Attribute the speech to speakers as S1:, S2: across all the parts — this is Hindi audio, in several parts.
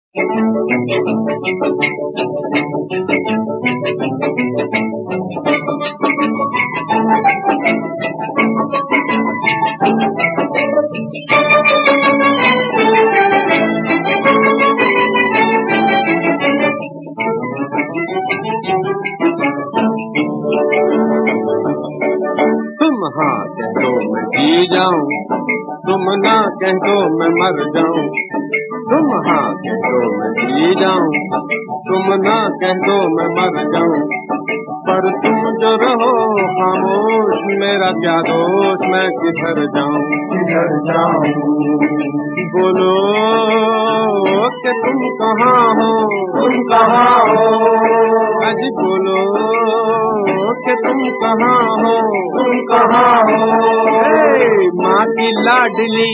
S1: तुम हाँ कह दो मैं जी जाऊं, तुम ना कह दो मैं मर जाऊं। तुम हाँ कह दो मैं जी जाऊं, तुम ना कह दो मैं मर जाऊं। पर तुम जो रहो खामोश, मेरा क्या दोष, मैं किधर जाऊं, किधर जाऊं। बोलो कि तुम कहाँ हो, तुम कहाँ हो। आज बोलो कि तुम कहाँ हो, तुम कहाँ हो। माँ की लाडली,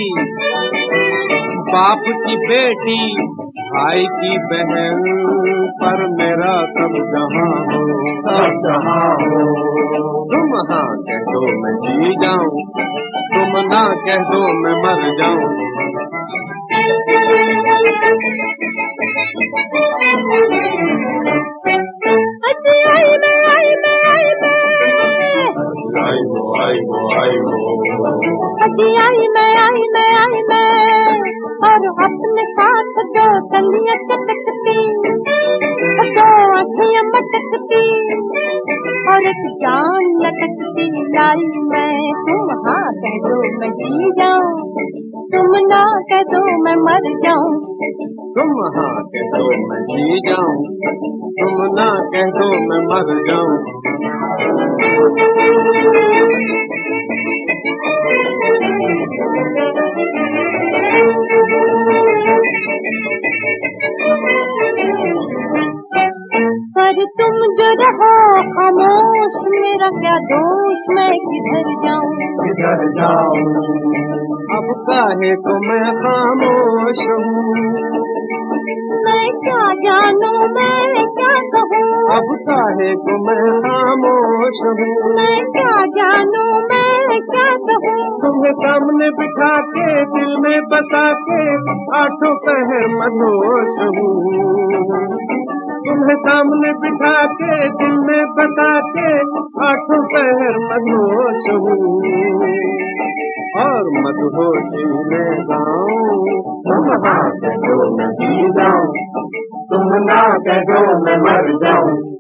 S1: बाप की बेटी, भाई की बहन, पर मेरा सब जहाँ हो, सब जहाँ हो। तुम हाँ कह दो मैं जी जाऊं, तुम ना कह दो मैं मर जाऊं।
S2: आई और अपने साथ दो कलियां चटकती, दो आँखें मटकती और एक जान लटकती। लाई मैं, तुम हाँ कह दो मैं जी जाऊं, तुम ना कह दो मैं मर जाऊं।
S1: तुम हाँ कह दो मैं जी जाऊं, तुम ना कह दो मैं मर जाऊं।
S2: पर तुम जो रहो खामोश, मेरा क्या दोष, मैं किधर जाऊं, किधर जाऊं।
S1: अब काहे को मैं खामोश हूँ,
S2: मैं क्या जानूं, मैं क्या कहूँ।
S1: अब काहे को मैं खामोश हूँ,
S2: मैं क्या जानूं, मैं क्या कहूँ।
S1: तुम्हें सामने बिठा के दिल में बसा के आठों पहर मदहोश हूँ। तुम्हें सामने बिठा के दिल में बसा के आठों पहर मदहोश हूँ और मदहोशी में गाऊं। तुम हाँ कह दो मैं जी जाऊं, तुम ना कह दो मैं मर जाऊं।